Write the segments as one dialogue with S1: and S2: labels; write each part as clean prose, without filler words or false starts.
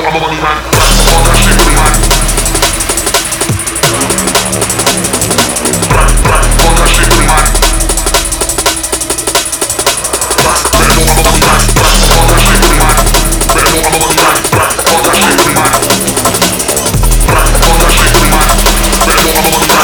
S1: I'm a money man. All that shit really man. All that shit really man. Better know I'm a money man. All that shit really man. Better know I'm a money man. All that shit really man. All that shit really man. Better know I'm a money man.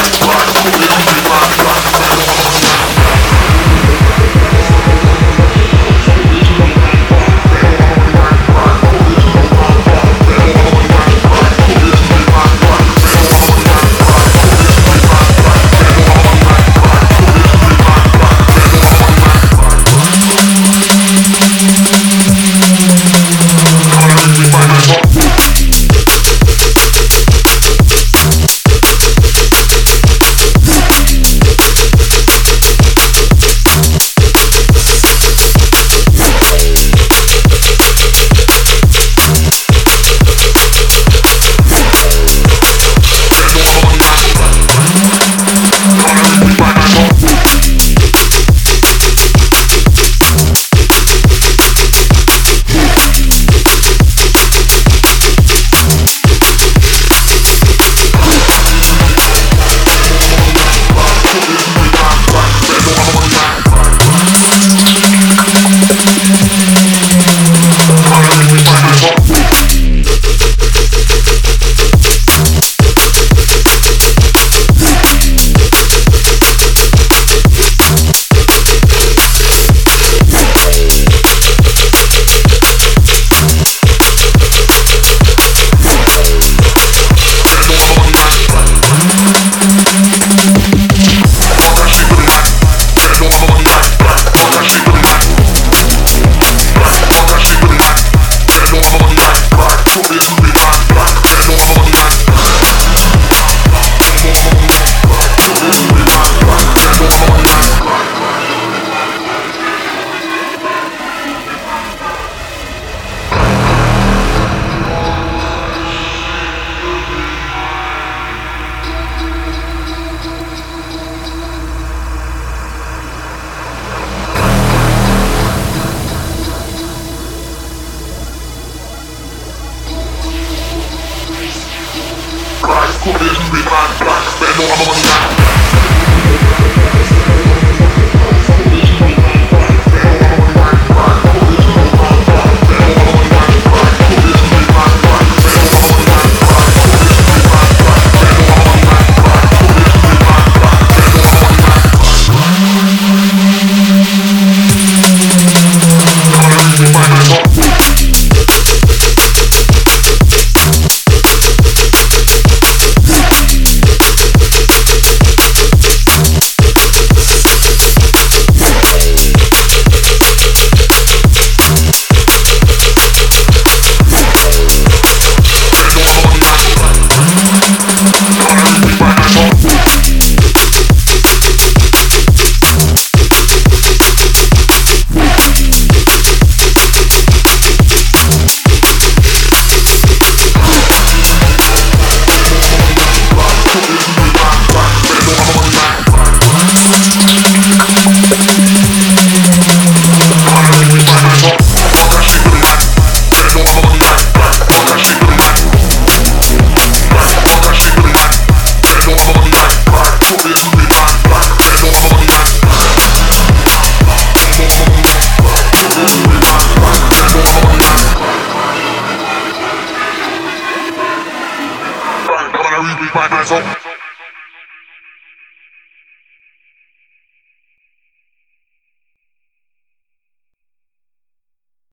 S1: By myself.